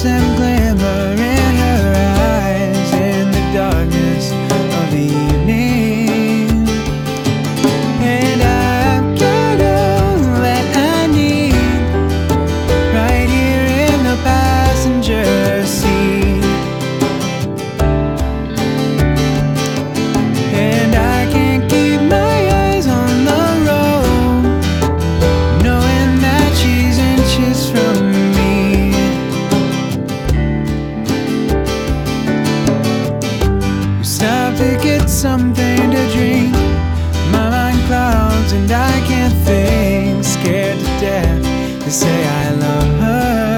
them glimmer in her eyes in the darkness of the evening. And I've got all that I need right here in the passenger seat. And I can't keep my eyes on the road, knowing that she's inches from me. We stopped to get something to drink. My mind clouds and I can't think. Scared to death to say I love her.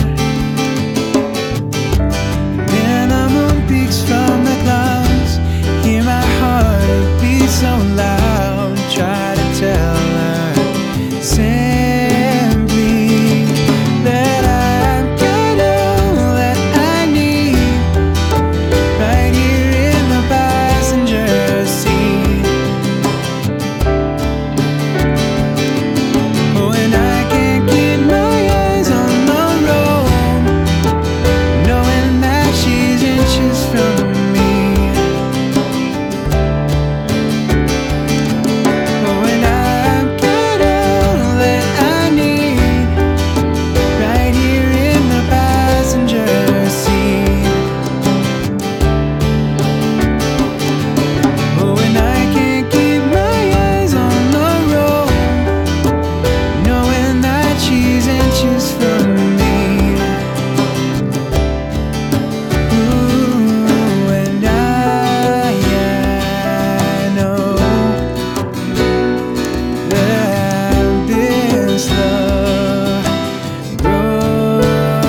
Then the moon peeks from the clouds. Hear my heart beat so loud. Try to tell her simply that I've got all that I need right here in the passenger seat. Oh, and I can't keep my eyes on the road, knowing that she's inches from me. Oh, and I've got all that I need right here in the passenger seat. Oh, and I can't keep my eyes on the road, knowing that she's inches from me. Ooh, and I know that this love grows.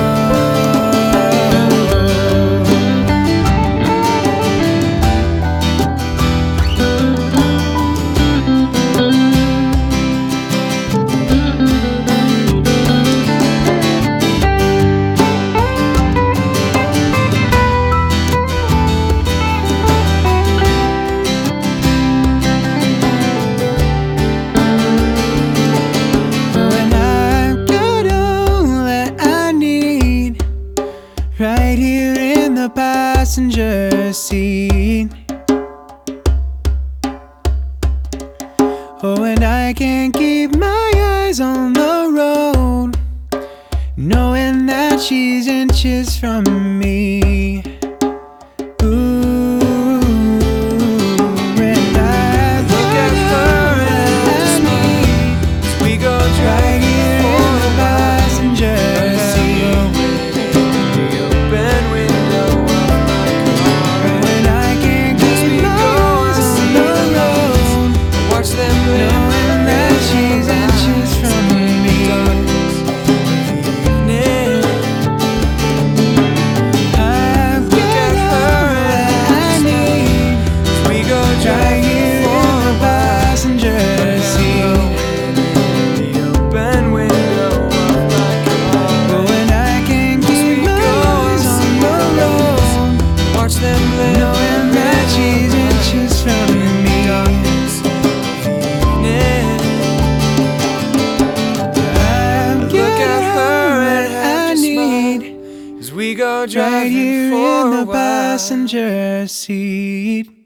When I've got all that I need right here in the passenger seat. Oh, and I can't keep my eyes on the road, knowing that she's inches from me. Ooh, and I've got her and me. We go right here in the passenger seat. The open window of my car. And I can't keep my eyes on the road, Watch them knowing that she's inches from me. I've got her that I need right here in the passenger seat. the open window of my car. Oh, and I can't keep my eyes on the road, Watch them glimmer knowing that she's inches from me. I've Look got at her that and I have to need As we go right driving here for in a the while. passenger seat.